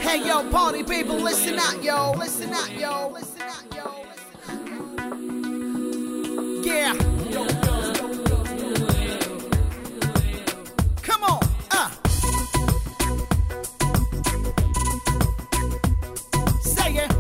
Hey yo, party people, listen out, yo. Listen out, yo. Listen out, yo. Yeah. Come on. Say it.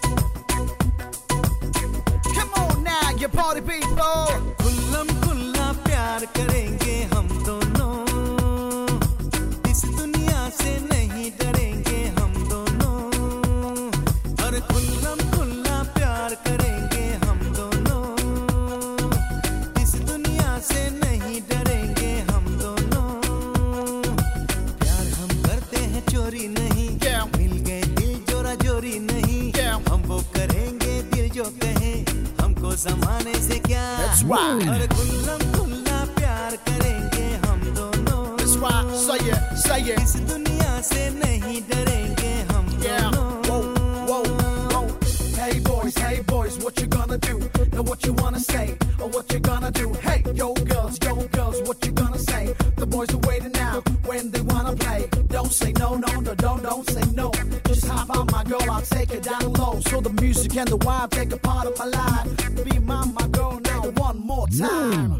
Come on now, you party people. खुल्लम खुल्ला प्यार करेंगे हम दोनों, इस दुनिया से नहीं डरेंगे हम दोनों। और खुल्लम खुल्ला प्यार करेंगे हम दोनों, इस दुनिया से नहीं डरेंगे हम दोनों। प्यार हम करते हैं चोरी नहीं, मिल गए दिल जोरा जोरी नहीं। हम वो करेंगे दिल जो कहे, हमको जमाने से क्या। और खुल्लम खुल्ला प्यार करेंगे हम दोनों, Say it, say it. इस दुनिया से नहीं डरेंगे हम दोनों। Whoa, whoa, whoa. Hey boys, what you gonna do? Know what you wanna say, or what you gonna do? Hey, yo girls, what you gonna say? The boys are waiting now when they wanna play. Don't say no, don't say no. Just hop on my girl, I'll take it down low. So the music and the vibe take a part of my life. Be my girl now one more time.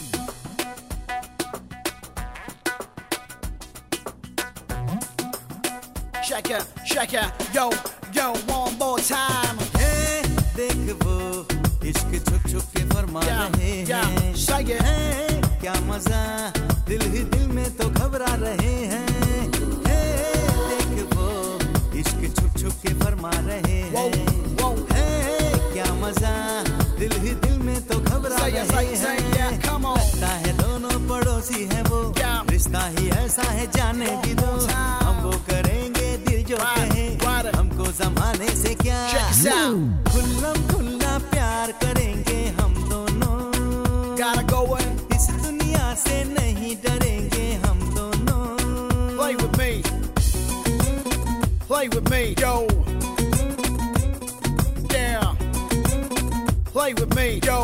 Shake it, yo, one more time. हे देख वो इश्क छुप छुप के फरमा रहे हैं। Say it. है क्या मजा, दिल ही दिल में तो घबरा रहे हैं। हे देख वो इश्क छुप छुप के फरमा रहे हैं। है क्या मजा, दिल ही दिल में तो घबरा रहे हैं। लगता है दोनों पड़ोसी हैं वो, रिश्ता ही ऐसा है जाने भी दो। हम वो करेंगे दिल जो कहे, हमको जमाने से क्या। खुल्लम खुल्ला प्यार करेंगे हम दोनों, Gotta go away. इस दुनिया से नहीं डरेंगे हम दोनों। Play with me. Play with me, yo. Yeah. Play with me, yo.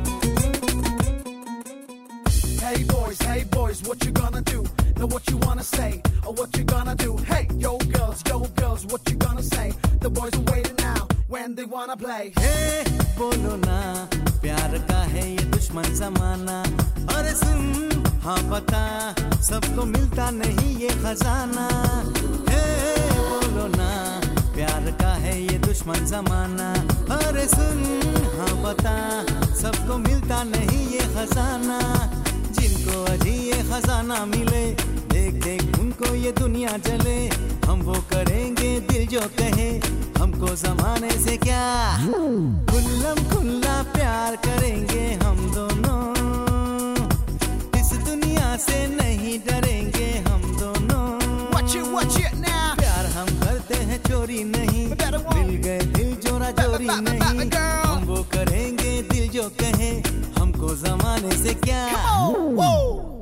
Hey boys, what you gonna do? Know what you wanna say, or what you gonna do? Hey, yo girls, what you gonna say? The boys are waiting now when they wanna play. हे बोलो ना, प्यार का है ये दुश्मन जमाना। और सुन हाँ बता, सबको मिलता नहीं ये खजाना। हे बोलो ना, प्यार का है ये दुश्मन जमाना। और सुन हाँ बता, सबको मिलता नहीं ये खजाना। जिनको अजी ये खजाना मिले, देख देख उनको ये दुनिया जले। हम वो करेंगे दिल जो कहे, हमको जमाने से क्या। खुल्लम खुल्ला प्यार करेंगे हम दोनों, इस दुनिया से नहीं डरेंगे हम दोनों। Watch it now. प्यार हम करते हैं चोरी नहीं, मिल गए दिल जोरा जोरी नहीं। हम वो करेंगे दिल जो कहे, हमको जमाने से क्या। Whoa.